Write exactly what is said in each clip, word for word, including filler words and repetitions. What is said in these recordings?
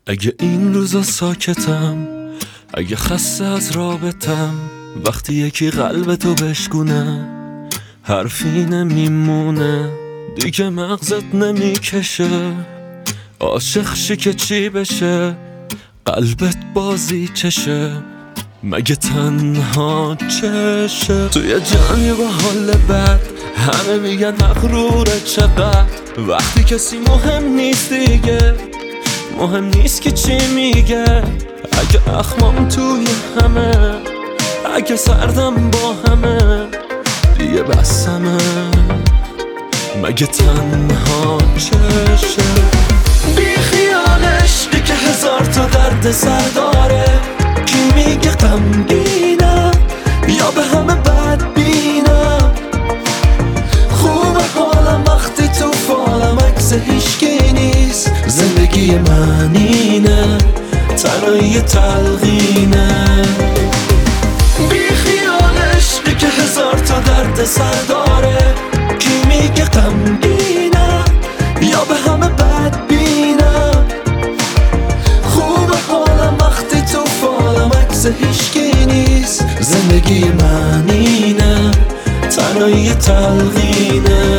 اگه این روزا ساکتم، اگه خسته از رابطم، وقتی یکی قلبتو بشکونه حرفی نمیمونه، دیگه مغزت نمیکشه عاشق شی که چی بشه، قلبت بازی چشه، مگه تنها چشه. توی جمعی با حال بد همه میگن مغروره چقدر، وقتی کسی مهم نیست دیگه مهم نیست که چی میگه. اگه اخمام توی همه، اگه سردم با همه، دیگه بسمه، مگه تنها چشه. بی خیال عشقی که هزار تا درد سر داره، کی میگه غمگینم یا به همه بد بینم. خوبه حالم وقتی تو فالم، عکس هیچکی نیست، زندگی من اینه، تنهایی تلقینه. بی خیال عشقی که هزار تا درد سر داره، کی میگه غمگینم یا به همه بد بینم. خوبه حالم وقتی تو فالم، عکس هیچکی نیست، زندگی من اینه، تنهایی تلقینه.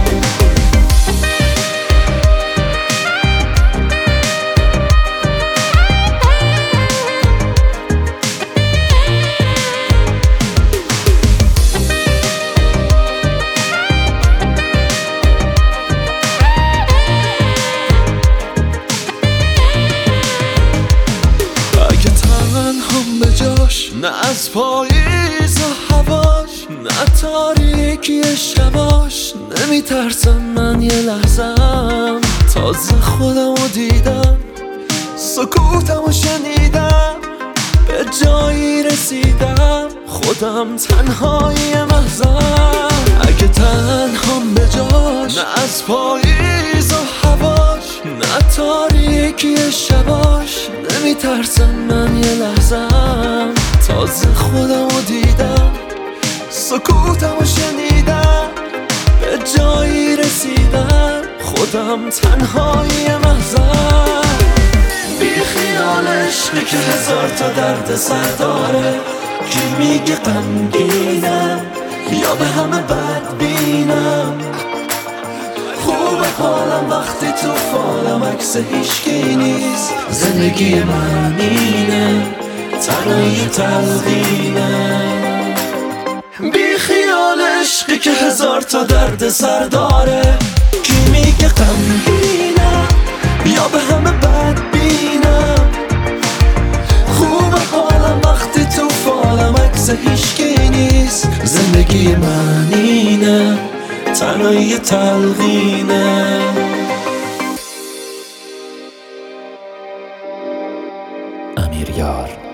هم به جاش، نه از پاییز و هواش، نه تاریکی شباش، نمیترسم من یه لحظم، تازه خودمو دیدم، سکوتمو شنیدم، به جایی رسیدم، خودم تنهایی محضم. اگه تنهام به جاش، نه از پاییز و هواش، نه تاریکی شباش، نمیترسم من یه لحظم، تازه خودمو دیدم، سکوتمو شنیدم، به جایی رسیدم، خودم تنهایی محضم. بی خیال عشقی که هزار تا درد سر داره، کی میگه غمگینم یا به همه بد بینم. خوبه حالم وقتی تو فالم، عکس هیچکی نیست، زندگی من اینه، تنهایی تلقینه. بی خیال عشقی که هزار تا درد سر داره، کی میگه غمگینم یا به همه بد بینم. خوبه حالم وقتی تو فالم، عکس هیچکی نیست، زندگی من اینه، تنهایی تلقینه. امیریار